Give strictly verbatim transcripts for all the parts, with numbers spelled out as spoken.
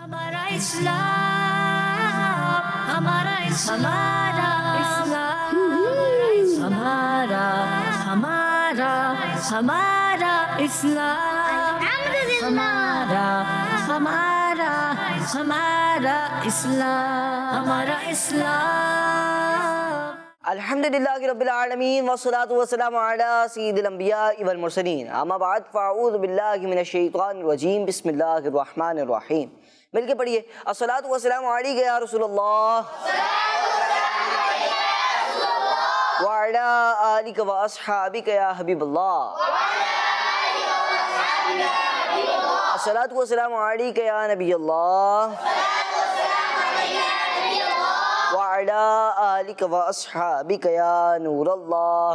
हमारा इस्लाम, हमारा हमारा इस्लाम, हमारा हमारा हमारा इस्लाम, हमारा हमारा हमारा इस्लाम, हमारा इस्लाम। अल्हम्दुलिल्लाहि रब्बिल आलमीन वस्सलातु वस्सलामु अला सय्यिदिल अंबिया वल मुरसलीन। अम्मा बाद फ़अऊज़ु बिल्लाहि मिनश शैतानिर रजीम। बिस्मिल्लाहिर रहमानिर रहीम। मिलके पढ़िए, अस्सलातु वस्सलामु अलैका या रसूलल्लाह व अला आलिका व अस्हाबिका या हबीबल्लाह। अस्सलातु वस्सलामु अलैका या नबीयल्लाह व अला आलिका व अस्हाबिका या नूरल्लाह।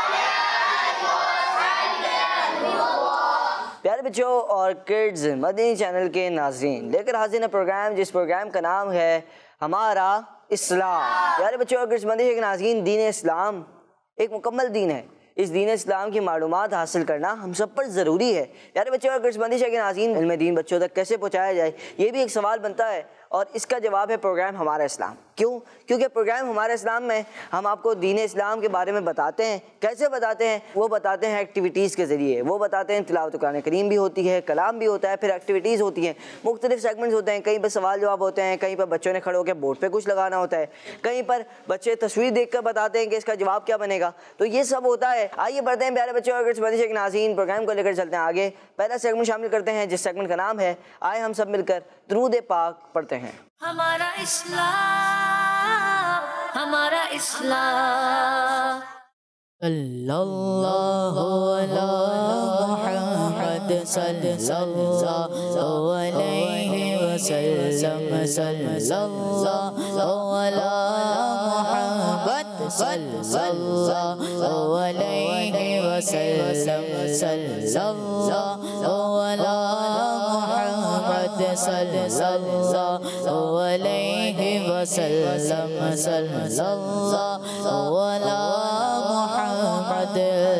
प्यारे बच्चों और किड्स, मदनी चैनल के नाज़रीन, लेकर हाजिर है प्रोग्राम जिस प्रोग्राम का नाम है हमारा इस्लाम। प्यारे बच्चों और किड्स, मदनी के नाज़रीन, दीन इस्लाम एक मुकम्मल दीन है। इस दीन इस्लाम की मालूमात हासिल करना हम सब पर ज़रूरी है। प्यारे बच्चों और किड्स, मदनी के नाज़रीन, इल्म दीन बच्चों तक कैसे पहुँचाया जाए, ये भी एक सवाल बनता है और इसका जवाब है प्रोग्राम हमारा इस्लाम। क्यों? क्योंकि प्रोग्राम हमारा इस्लाम में हम आपको दीन इस्लाम के बारे में बताते हैं। कैसे बताते हैं? वो बताते हैं एक्टिविटीज़ के ज़रिए। वो बताते हैं तिलावत कुरान करीम भी होती है, कलाम भी होता है, फिर एक्टिविटीज़ होती हैं, मुख्तलिफ सेगमेंट्स होते हैं। कहीं पर सवाल जवाब होते हैं, कहीं पर बच्चों ने खड़े होकर बोर्ड पर कुछ लगाना होता है, कहीं पर बच्चे तस्वीर देख कर बताते हैं कि इसका जवाब क्या बनेगा। तो ये सब होता है। आइए बढ़ते हैं प्यारे बच्चों और मदनी के नाज़रीन, प्रोग्राम को लेकर चलते हैं आगे। पहला सेगमेंट शामिल करते हैं जिस सेगमेंट का नाम है आए हम सब मिलकर दुरूद पाक पढ़ते हैं। हमारा इस्लाम, हमारा इस्लाम। सल्लल्लाहु अला मुहम्मद सल्लल्लाहु अलैहि वसल्लम। सल्लल्लाहु अला मुहम्मद सल्लल्लाहु अलैहि वसल्लम। सल्लल्लाहु अला मुहम्मद सल्लल्लाहु अलैहि वसल्लम। सल्लल्लाहु अला मुहम्मद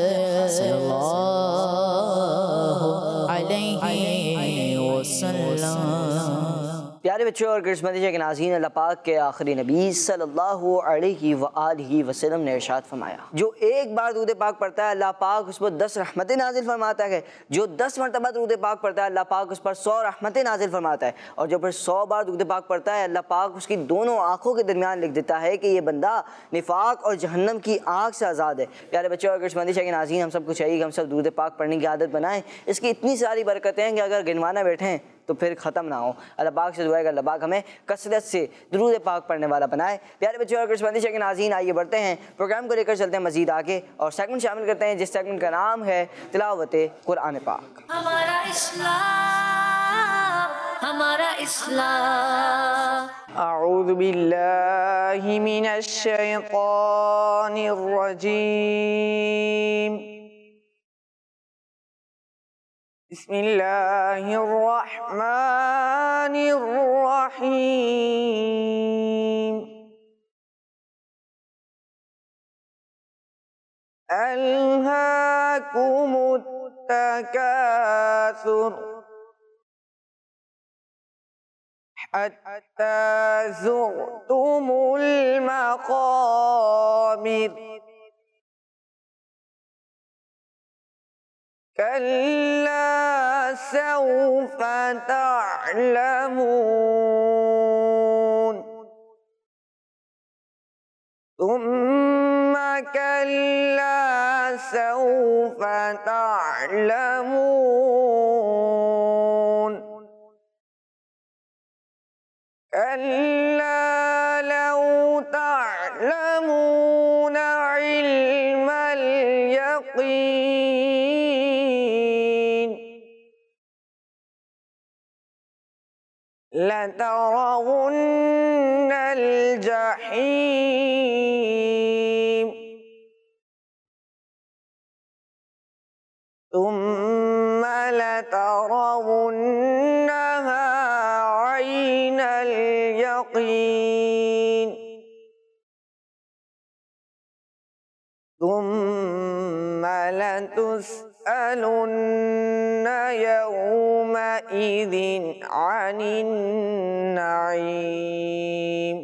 सल्लल्लाहु अलैहि वसल्लम। प्यारे बच्चों और किस्मती के नाज़रीन, अल्लाह पाक के आखिरी नबी सल्लल्लाहु अलैहि व आलिहि वसल्लम ने इरशाद फरमाया, जो एक बार दूध पाक पढ़ता है अल्लाह पाक उस पर दस रहमतें नाजिल फरमाता है। जो दस मरतबा दूध पाक पढ़ता है अल्लाह पाक उस पर सौ रहमतें नाजिल फरमाता है। और जो फिर सौ बार दूध पाक पढ़ता है अल्लाह पाक उसकी दोनों आँखों के दरमियान लिख देता है कि ये बंदा निफाक और जहन्नम की आग से आज़ाद है। प्यारे बच्चों और किस्मती के नाज़रीन, हम सबको चाहिए कि हम सब दूध पाक पढ़ने की आदत बनाएं। इसकी इतनी सारी बरकतें हैं कि अगर गिनवाना बैठें तो फिर ख़त्म ना हो। अल्लाह पाक से दुआ है कि अल्लाह पाक हमें कसरत से दुरूद पाक पढ़ने वाला बनाए। प्यारे बच्चों और किस्मती के नाज़रीन, आइए बढ़ते हैं प्रोग्राम को लेकर चलते हैं मज़ीद आगे और सेगमेंट शामिल करते हैं जिस सेगमेंट का नाम है तिलावत कुरान पाक। हमारा इस्लाम, हमारा इस्लाम। अऊज़ु बिल्लाहि मिनश शैतानिर रजीम। बिस्मिल्लाहिर्रहमानिर्रहीम। अल्हाकुमुत तकासुर हत्ता ज़ुरतुमुल मक़ाबिर। कल्ला सौफ तअलमून सुम्मा कल्ला सौफ तअलमून कल्ला लौ तअलमून इल्मल यक़ीन लतरवुन्नल जहीम सुम्मा लतरवुन्नहा ऐनल यक़ीन सुम्मा लतुस्अलुन्न यौमइज़ यौमइदिन अनिन नईम।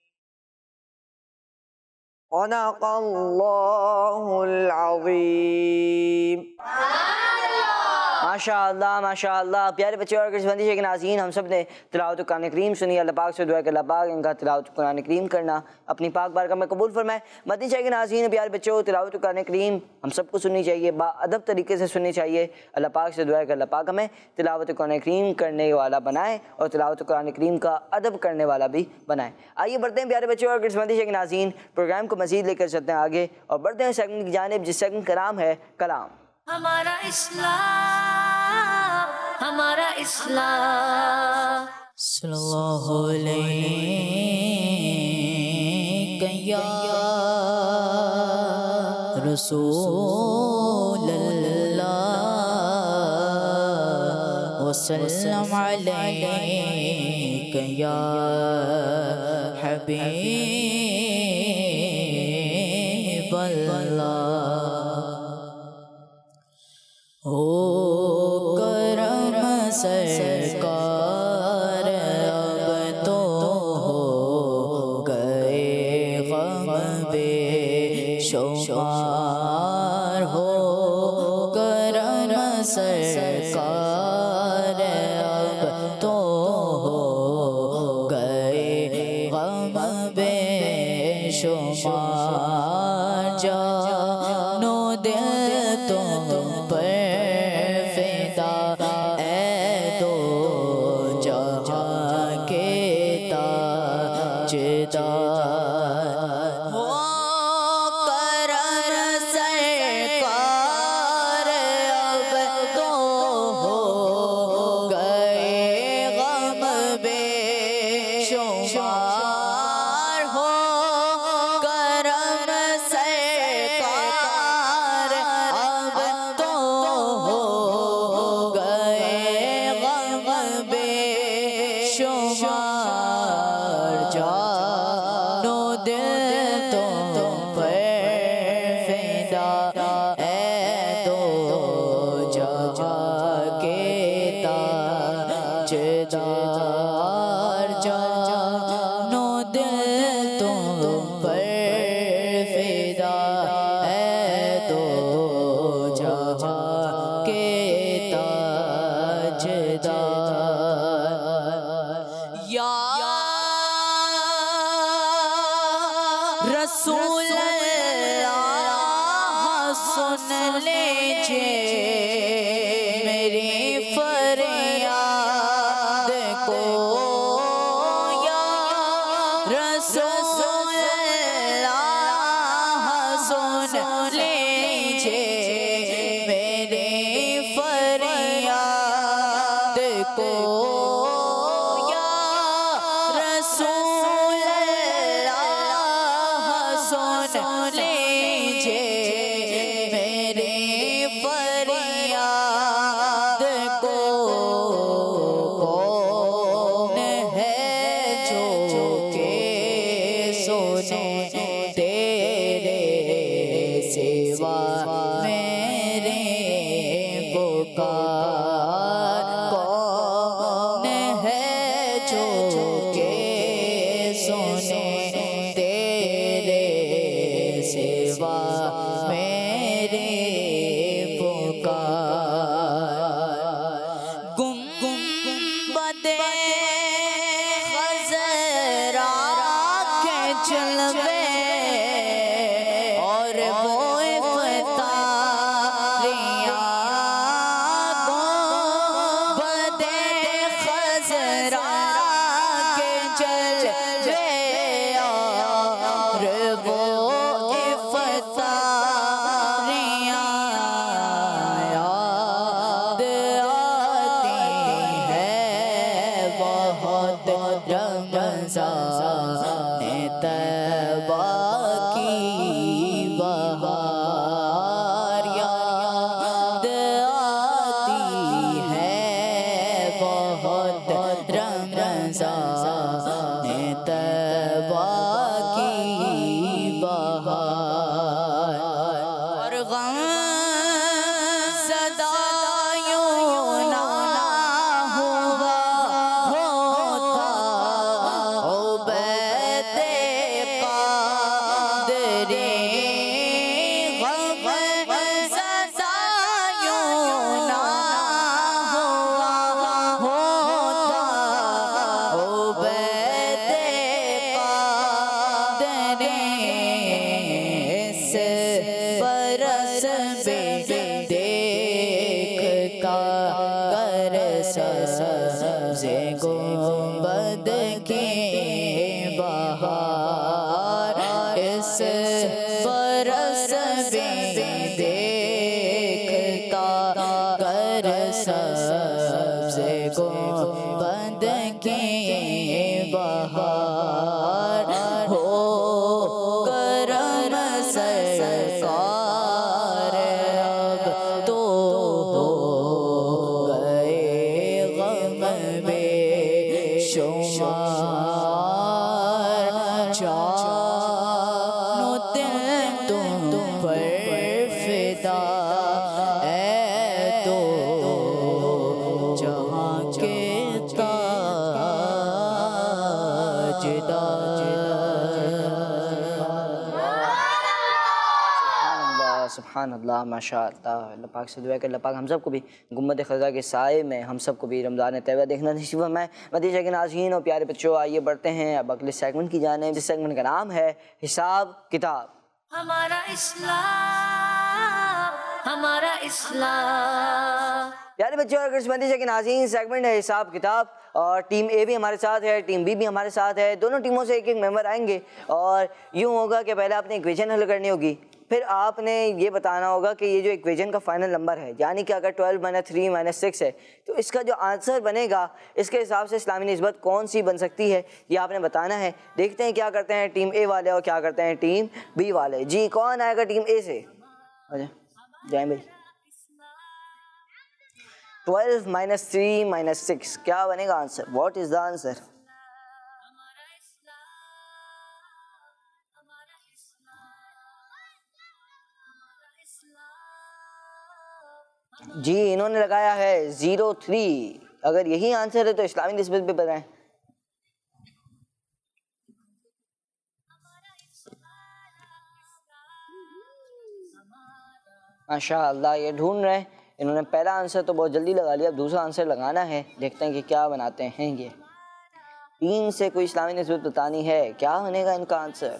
सदक़ल्लाहुल अज़ीम। माशाअल्लाह माशाअल्लाह। प्यारे बच्चे और बंदिश के नाज़रीन, हम सब ने तिलावत कुरान करीम सुनी। अल्लाह पाक से दुआ कि अल्लाह पाक इनका तिलावत कुरान करीम करना अपनी पाक बारगाह में कबूल फरमाए। मदनी के नाज़रीन, प्यारे बच्चों, तिलावत कुरान करीम हम सबको सुननी चाहिए, बाअदब तरीके से सुननी चाहिए। अल्लाह पाक से दुआ कि अल्लाह पाक हमें तिलावत कुरान करीम करने वाला बनाए और तिलावत कुरान करीम का अदब करने वाला भी बनाए। आइए बढ़ते हैं प्यारे बच्चों और बंदिश के नाज़रीन, प्रोग्राम को मज़ीद लेकर चलते हैं आगे और बढ़ते हैं सेगमेंट की जानिब, जिस सेगमेंट का नाम है कलाम। हमारा इस्लाम, हमारा इस्लाम। सल्लल्लाहु अलैहि या रसूलल्लाह वसल्लम अलैहि या हबीबल्लाह। हो करम सरकार अब तो हो गए गम बेशुमार। हो करम सरकार अब तो हो गए गम बेशुमार। जानो दिल तुम पर फिदा ए दो जहां के ताजदार। हो करम सरकार अब तो हो गए गम बेशुमार। हो करम सरकार अब तो हो गए गम बेशुमार। जानो दिल तुम पर फिदा ए दो जहां के ताजदार। जानो दिल तुम पर फिदा ए दो जहां के ताजदार। या रसूल अल्लाह सुन लीजिए मेरी फरियाद को। या रसूल अल्लाह सुन लीजिए मेरी फरियाद को। या रसूल अल्लाह सुन लीजिए मेरी फरियाद को। कौन है जो के सुने तेरे सिवा मेरे पुकार। कौन है जो के सुने तेरे सिवा मेरे पुकार। गुम गुंबदे खज़रा के जलवे और वो इफ्तारियाँ। गुंबदे खज़रा के जलवे और वो इफ्तारियाँ याद आती है बहुत। रमज़ान तौबा की बहार याद आती है बहुत। रमज़ान तौबा की बहार। और गम ज़दा यूं ना हो बहार हो करम सरकार अब तो हो गए गम बेशुमार जानो दिल तुम पर फिदा है तो जहाँ के सुभान अल्लाह माशाअल्लाह। अल्लाह पाक से दुआ है कि अल्लाह पाक हम सब को भी गुम्मत ख़ज़ा के साए में हम सब को भी रमज़ान तैयबा देखना नसीब फरमाए। मदीना के नाज़रीन और प्यारे बच्चों, आइए बढ़ते हैं अब अगले सेगमेंट की जानिब। जिस सेगमेंट का नाम है हिसाब किताब। हमारा इस्लाम, हमारा इस्लाम। प्यारे बच्चों और मदीना के नाज़रीन, सेगमेंट है हिसाब किताब और टीम ए भी हमारे साथ है, टीम बी भी हमारे साथ है। दोनों टीमों से एक एक मेंबर आएंगे और यूँ होगा कि पहले आपने इक्वेशन हल करनी होगी, फिर आपने ये बताना होगा कि ये जो इक्वेशन का फाइनल नंबर है, यानी कि अगर twelve minus three minus six है तो इसका जो आंसर बनेगा इसके हिसाब से इस्लामी निस्बत कौन सी बन सकती है ये आपने बताना है। देखते हैं क्या करते हैं टीम ए वाले और क्या करते हैं टीम बी वाले। जी कौन आएगा टीम ए से? अच्छा जय भाई। Twelve minus three minus six क्या बनेगा answer? What is the answer? जी इन्होंने लगाया है जीरो थ्री। अगर यही आंसर है तो इस्लामी निस्बत भी बताएं। माशाअल्लाह ये ढूंढ रहे हैं। इन्होंने पहला आंसर तो बहुत जल्दी लगा लिया, अब दूसरा आंसर लगाना है। देखते हैं कि क्या बनाते हैं ये। तीन से कोई इस्लामी निस्बत बतानी है, क्या बनेगा इनका आंसर?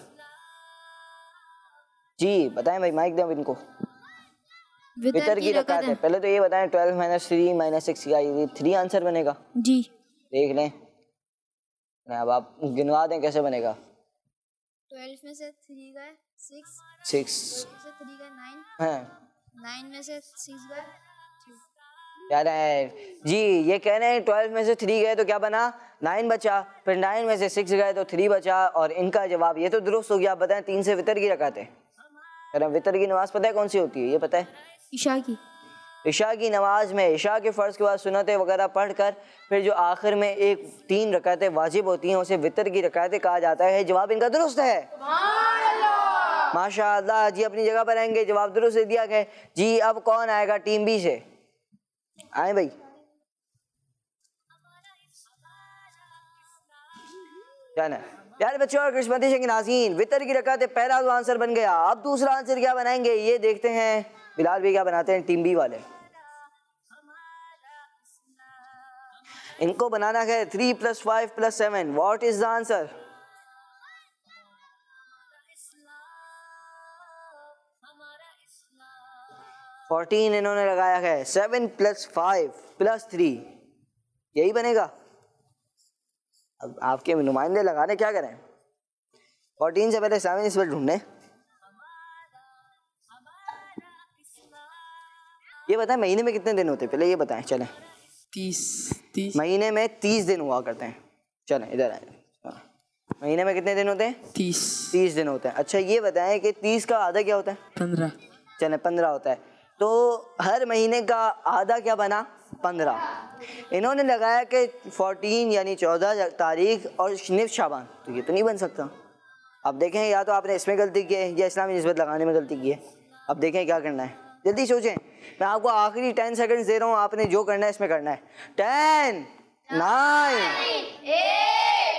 जी बताएं भाई, माइक दें इनको। वितर की रकात है। पहले तो ये बताएं twelve minus three minus six का ये थ्री आंसर बनेगा। जी देख लें, अब आप गिनवा दें कैसे बनेगा। ट्वेल्व में से थ्री गए सिक्स, सिक्स से थ्री गए नाइन, है नाइन में से सिक्स गए टू। यार है जी, ये कह रहे हैं ट्वेल्व में से थ्री गए तो क्या बना? नाइन बचा। फिर नाइन में से सिक्स गए तो थ्री बचा। और इनका जवाब ये तो दुरुस्त हो गया। आप बताएं तीन से वितर की रकात है। अरे वितर की नमाज पता है कौन सी होती है? ये पता है? ईशा की। इशा की नमाज में इशा के फ़र्ज़ के बाद सुन्नतें वगैरह पढ़कर फिर जो आखिर में एक तीन रकातें वाजिब होती हैं उसे वितर की रकातें कहा जाता है। जवाब इनका दुरुस्त है। माशाअल्लाह जी अपनी जगह पर आएंगे, जवाब दुरुस्त दे दिया गया। जी अब कौन आएगा टीम बी से? आए भाई। क्या ना यार बच्चों और किस्मती के नाज़रीन, वितर की रकातें पहला तो आंसर बन गया। अब दूसरा आंसर क्या बनाएंगे ये देखते हैं। बिलाल भी क्या बनाते हैं टीम बी वाले? इनको बनाना है three plus five plus seven. What is the answer? Fourteen इन्होंने लगाया है। Seven plus five plus three यही बनेगा। अब आपके नुमाइंदे लगाने क्या करें? फोर्टीन से पहले सेवन इस पर ढूंढने। ये बताएं महीने में कितने दिन होते हैं? पहले ये बताएं। चलें तीस तीस महीने में तीस दिन हुआ करते हैं। चलें इधर आए। महीने में कितने दिन होते हैं? तीस तीस दिन होते हैं। अच्छा ये बताएं कि तीस का आधा क्या होता है? पंद्रह। चलें पंद्रह होता है। तो हर महीने का आधा क्या बना? पंद्रह। इन्होंने लगाया कि फोर्टीन यानी चौदह तारीख और निफ शाबान, तो ये तो नहीं बन सकता। अब देखें या तो आपने इसमें गलती की है या इस्लामी निस्बत लगाने में गलती की है। अब देखें क्या करना है, जल्दी सोचें। मैं आपको आखिरी टेन सेकंड्स दे रहा हूँ, आपने जो करना है इसमें करना है। टेन नाइन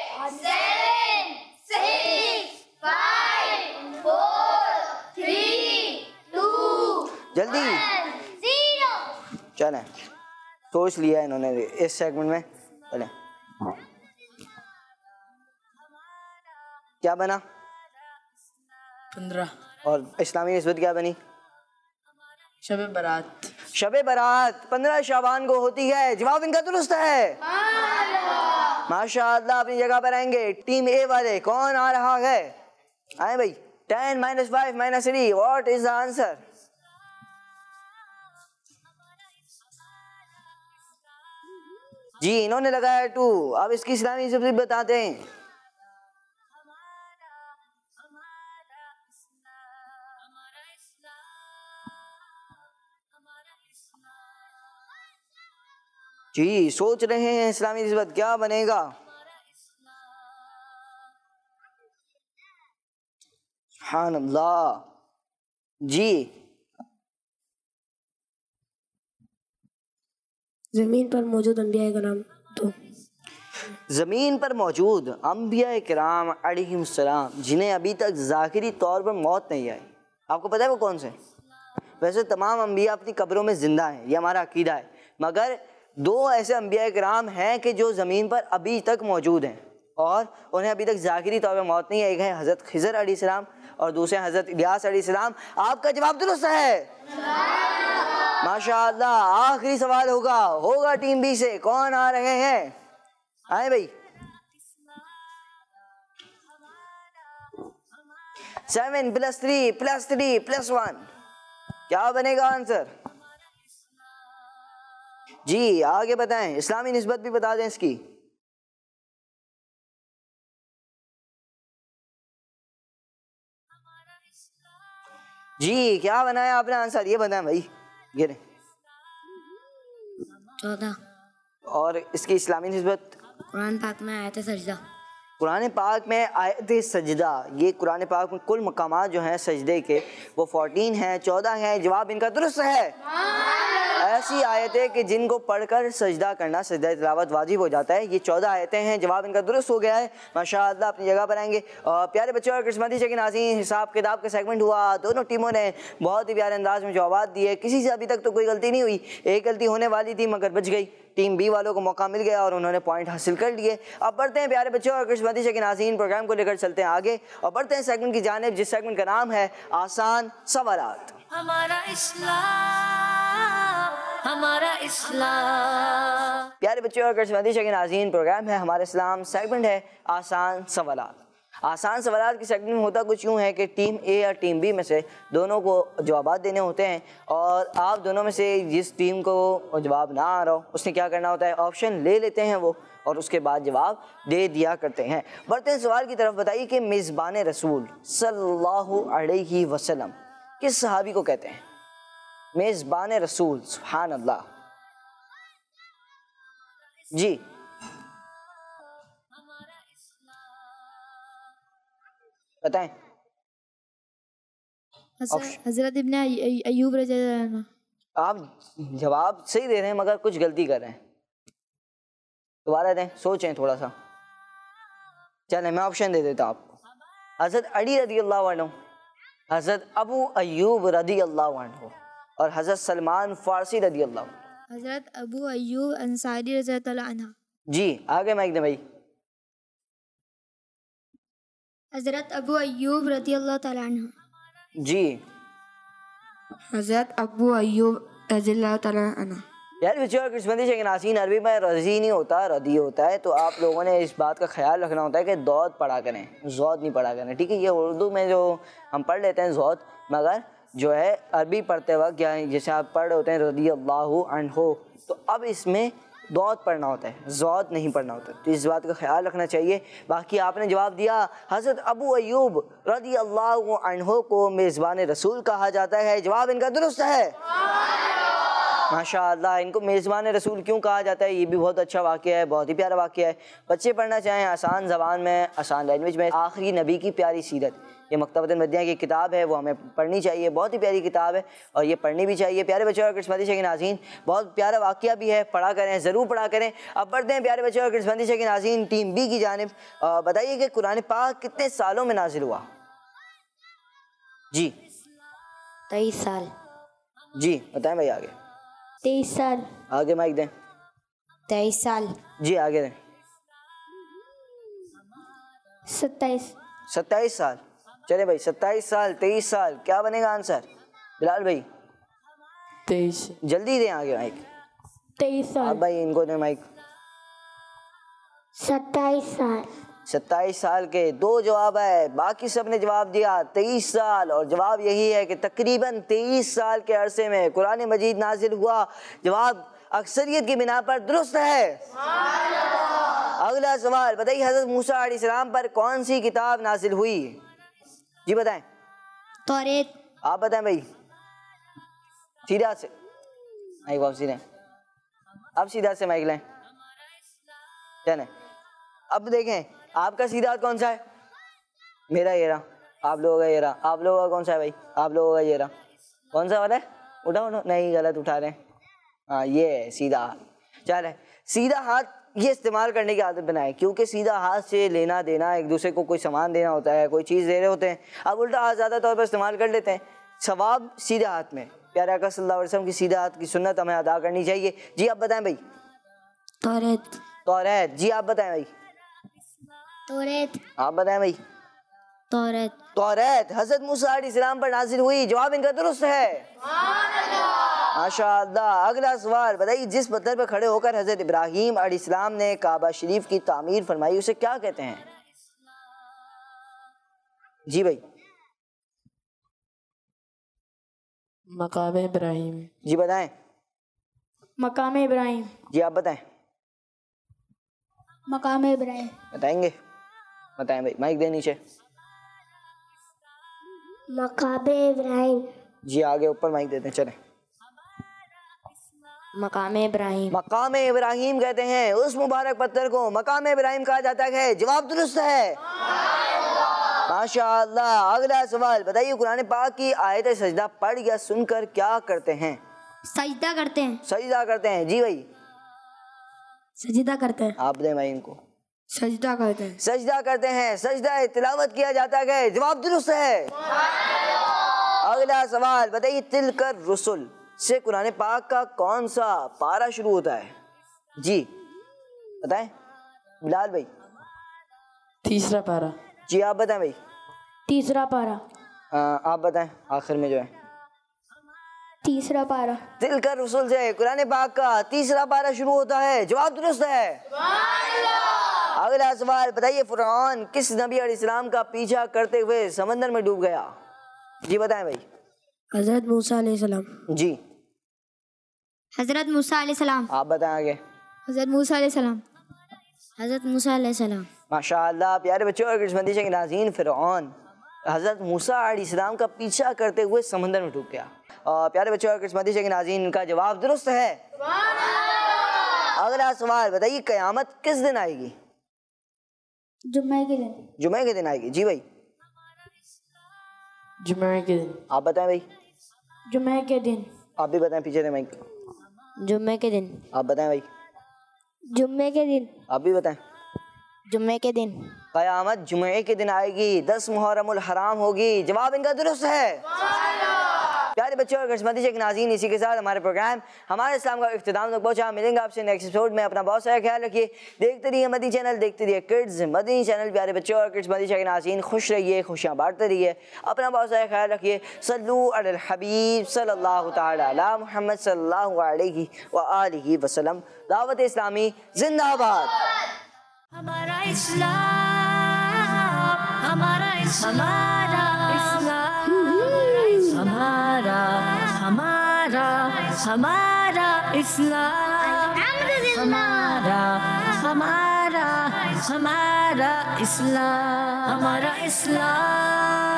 जल्दी चलें। सोच लिया है इन्होंने इस सेगमेंट में। चलें क्या बना? पंद्रह। और इस्लामी निस्बत क्या बनी? शबे बारात। शबे बारात पंद्रह शाबान को होती है। जवाब इनका दुरुस्त है। माशाअल्लाह अपनी जगह पर आएंगे। टीम ए वाले कौन आ रहा है? आए भाई। Ten minus five minus three what is the answer? जी इन्होंने लगाया टू। अब इसकी इस्लामी निस्बत बताते हैं। जी सोच रहे हैं इस्लामी निस्बत क्या बनेगा। सुभान अल्लाह। जी जमीन पर मौजूद अंबिया का नाम दो। ज़मीन पर मौजूद अंबिया किराम अलैहिस्सलाम जिन्हें अभी तक ज़ाहिरी तौर पर मौत नहीं आई, आपको पता है वो कौन से? वैसे तमाम अंबिया अपनी कब्रों में ज़िंदा हैं, ये हमारा अकीदा है, मगर दो ऐसे अंबिया किराम हैं कि जो ज़मीन पर अभी तक मौजूद हैं और उन्हें अभी तक ज़ाहिरी तौर पर मौत नहीं आई। एक है हज़रत खिज़र अलैहिस्सलाम और दूसरे हज़रत इलियास अलैहिस्सलाम। आपका जवाब दुरुस्त है माशाअल्लाह। आखिरी सवाल होगा होगा टीम बी से, कौन आ रहे हैं? आए भाई। Seven plus three plus three plus one क्या बनेगा आंसर? जी आगे बताएं, इस्लामी निस्बत भी बता दें इसकी। जी क्या बनाया आपने आंसर, ये बताएं भाई। गिरे चौदह। और इसकी इस्लामी निस्बत? कुरान पाक में आयत सजदा। कुरान पाक में आयत सजदा, ये कुरान पाक में कुल मकामात जो हैं सजदे के वो चौदह हैं, चौदह हैं। जवाब इनका दुरुस्त है। ऐसी आयतें कि जिनको पढ़कर सजदा करना, सजदा तिलावत वाजिब हो जाता है, ये चौदह आयतें हैं। जवाब इनका दुरुस्त हो गया है माशाअल्लाह। अपनी जगह पर आएंगे। और प्यारे बच्चों और किस्मती के नाज़रीन, हिसाब किताब का सेगमेंट हुआ, दोनों टीमों ने बहुत ही प्यारे अंदाज में जवाब दिए। किसी से अभी तक तो कोई गलती नहीं हुई, एक गलती होने वाली थी मगर बच गई। टीम बी वालों को मौका मिल गया और उन्होंने पॉइंट हासिल कर लिए। अब बढ़ते हैं प्यारे बच्चों और किस्मती के नाज़रीन, प्रोग्राम को लेकर चलते हैं आगे और बढ़ते हैं सेगमेंट की जानिब, जिस सेगमेंट का नाम है आसान सवालात। हमारा इस्लाम, हमारा इस्लाम। प्यारे बच्चों और किस्मती के नाज़रीन, प्रोग्राम है हमारा इस्लाम, सेगमेंट है आसान सवालात। आसान सवालात की सेगमेंट में होता कुछ यूँ है कि टीम ए या टीम बी में से दोनों को जवाब देने होते हैं और आप दोनों में से जिस टीम को जवाब ना आ रहा हो उसने क्या करना होता है, ऑप्शन ले लेते हैं वो और उसके बाद जवाब दे दिया करते हैं। बढ़ते हैं सवाल की तरफ। बताइए कि मेज़बान रसूल सल्लल्लाहु अलैहि वसल्लम किस सहाबी को कहते हैं? मेज़बान रसूल, सुभान अल्लाह। जी बताएं। हज़रत इब्ने अय्यूब रज़ियल्लाहु अन्हु। आप जवाब सही दे रहे हैं मगर कुछ गलती कर रहे हैं, दोबारा दें, सोचें थोड़ा सा। चलें मैं ऑप्शन दे देता हूँ आपको। हज़रत अली रदी अल्लाह अन्हु, हज़रत अबू अय्यूब रदी अल्लाह अन्हु और हज़रत सलमान फ़ारसी रदी अल्लाह। हज़रत अबू अय्यूब अंसारी रज़ियल्लाहु अन्हु। जी आगे माइक दें भाई। हज़रत अबू अय्यूब रज़ियल्लाहु तआला अन्हु। जी हज़रत अबू अय्यूब रज़ियल्लाहु तआला अन्हु। यार बच्चों किस्मती से नाज़रीन, अरबी में रज़ी नहीं होता रदी होता है, तो आप लोगों ने इस बात का ख्याल रखना होता है कि दौद पढ़ा करें, ज़ौद नहीं पढ़ा करें, ठीक है। ये उर्दू में जो हम पढ़ लेते हैं ज़ौद, मगर जो है अरबी पढ़ते वक्त या जैसे आप पढ़ रहे होते हैं रदी अल्लाहु अन्हु, तो अब इसमें दौद पढ़ना होता है, ज़ौद नहीं पढ़ना होता, तो इस बात का ख्याल रखना चाहिए। बाकी आपने जवाब दिया हज़रत अबू अय्यूब रदी अल्लाहु अन्हु को मेज़बान रसूल कहा जाता है। जवाब इनका दुरुस्त है माशाअल्लाह। इनको मेज़बान रसूल क्यों कहा जाता है, ये भी बहुत अच्छा वाक़या है, बहुत ही प्यारा वाक़या है। बच्चे पढ़ना चाहें आसान ज़बान में, आसान लैंग्वेज में, आखिरी नबी की प्यारी सीरत, ये मकतबतुल मदीना की किताब है, वो हमें पढ़नी चाहिए, बहुत ही प्यारी किताब है और ये पढ़नी भी चाहिए। प्यारे बच्चों और किस्मती के नाज़रीन, बहुत प्यारा वाक़या भी है, पढ़ा करें, ज़रूर पढ़ा करें। अब बढ़ते हैं प्यारे बच्चों और किस्मती के नाज़रीन टीम बी की जानिब। बताइए कि कुरान पाक कितने सालों में नाजिल हुआ? जी तेईस साल। जी बताएं भाई आगे। तेईस साल। आगे माइक दें। तेईस साल। जी आगे दें। सत्ताईस। सत्ताईस साल। चले भाई, सत्ताईस साल, तेईस साल, क्या बनेगा आंसर? बिलाल भाई तेईस। जल्दी दें आगे माइक। तेईस साल। आप भाई इनको दें माइक। सत्ताईस साल। सत्ताईस साल के दो जवाब है, बाकी सब ने जवाब दिया तेईस साल और जवाब यही है कि तकरीबन तेईस साल के अरसे में कुरान मजीद नाजिल हुआ। जवाब अक्सरियत की बिना पर दुरुस्त है? अगला सवाल बताइए, हज़रत मूसा अलैहिस्सलाम पर कौन सी किताब नाजिल हुई? जी बताएं। तौरेत। आप बताएं भाई, सीधा से माइक वापस लें, अब सीधा से माइक लें, चलें। अब देखें आपका सीधा हाथ कौन सा है? मेरा ये रहा, आप लोगों का ये रहा, आप लोगों का कौन सा है भाई? आप लोगों का ये रहा, कौन सा वाला है? उठा उठा, नहीं गलत उठा रहे हैं। हाँ ये है सीधा हाथ। चलें, सीधा हाथ ये इस्तेमाल करने की आदत बनाए, क्योंकि सीधा हाथ से लेना देना, एक दूसरे को कोई सामान देना होता है, कोई चीज़ दे रहे होते हैं, अब उल्टा हाथ ज़्यादा तौर पर इस्तेमाल कर लेते हैं। सवाब सीधा हाथ में, प्यारे आका सल्लल्लाहु अलैहि वसल्लम की सीधा हाथ की सुन्नत हमें अदा करनी चाहिए। जी आप बताएं भाई। तौरेत। तौरेत। जी आप बताएं भाई। तौरेत। आप बताएं भाई। तौरेत। तौरेत हज़रत मूसा अलैहिस्सलाम पर नाजिल हुई। जवाब इनका दुरुस्त है, माशाअल्लाह। अगला सवाल बताइए, जिस पत्थर पर खड़े होकर हज़रत इब्राहीम अलैहिस्सलाम ने काबा शरीफ की तामीर फरमाई, उसे क्या कहते हैं? जी भाई। मकाम इब्राहिम। जी बताएं। मकाम इब्राहिम। जी आप बताएं। मकाम इब्राहिम। बताएंगे? बताएं भाई, माइक दे नीचे। मकाम इब्राहिम। जी आगे ऊपर माइक देते हैं, चलें। मकाम इब्राहिम। मकाम इब्राहिम कहते हैं उस मुबारक पत्थर को, मकाम इब्राहिम कहा जाता है। जवाब दुरुस्त है, माशाअल्लाह। अगला सवाल बताइए, कुरान पाक की आयत सजदा पढ़ या सुनकर क्या करते हैं? सजदा करते हैं। सजदा करते हैं। जी भाई। सजदा करते हैं। आप दें भाई इनको। सजदा करते हैं। सजदा करते हैं, सजदा तिलावत किया जाता है। जवाब दुरुस्त है। अगला सवाल बताइए, तिलकर रुसुल से कुरान पाक का कौन सा पारा शुरू होता है? जी बताएं बिलाल भाई। तीसरा पारा। जी आप बताएं भाई। तीसरा पारा। आ, आप बताएं आखिर में जो है। तीसरा पारा। तिलकर रुसुल से कुरान पाक का तीसरा पारा शुरू होता है। जवाब दुरुस्त है। अगला सवाल बताइए, फ़िरऔन किस नबी अलैहिस्सलाम का पीछा करते हुए समंदर में डूब गया? जी बताएं भाई। हज़रत मूसा अलैहिस्सलाम। जी हजरत मूसा अलैहिस्सलाम। आप बताएं आगे। हजरत मूसा अलैहिस्सलाम। हजरत मूसा अलैहिस्सलाम। माशाअल्लाह। प्यारे बच्चों और किस्मती के नाज़रीन, फ़िरऔन हज़रत मूसा अलैहिस्सलाम का पीछा करते हुए समंदर में डूब गया। और प्यारे बच्चों और किस्मती के नाज़रीन, इनका जवाब दुरुस्त है। अगला सवाल बताइए, क़यामत किस दिन आएगी? जुम्मे के दिन। जुमे के दिन आएगी। जी भाई। जुमे के दिन। आप बताएं भाई। जुम्मे के दिन। आप भी बताएं, पीछे से माइक। जुम्मे के दिन। आप बताएं भाई। जुम्मे के दिन। आप भी बताएं। जुम्मे के दिन। क़यामत जुमे के दिन आएगी, दस मुहर्रमुल हराम होगी। जवाब इनका दुरुस्त है। प्यारे बच्चों और किस्मती के नाज़रीन, इसी के साथ हमारे प्रोग्राम हमारे इस्लाम का इख्तिताम तक पहुँचा। मिलेंगे आपसे नेक्स्ट एपिसोड में। अपना बहुत सारा ख्याल रखिए। देखते रहिए मदनी चैनल, देखते रहिए किड्स मदनी चैनल। प्यारे बच्चों और किस्मती के नाज़रीन, खुश रहिए, खुशियाँ बांटते रहिए, अपना बहुत सारा ख्याल रखिए। सल्लू अलल हबीब सल्लल्लाहु तआला अला मुहम्मद सल्लल्लाहु अलैहि व आलिहि वसल्लम। दावत इस्लामी जिंदाबाद। हमारा इस्लाम, हमारा इस्लाम, हमारा हमारा हमारा इस्लाम, हमारा हमारा हमारा इस्लाम, हमारा इस्लाम।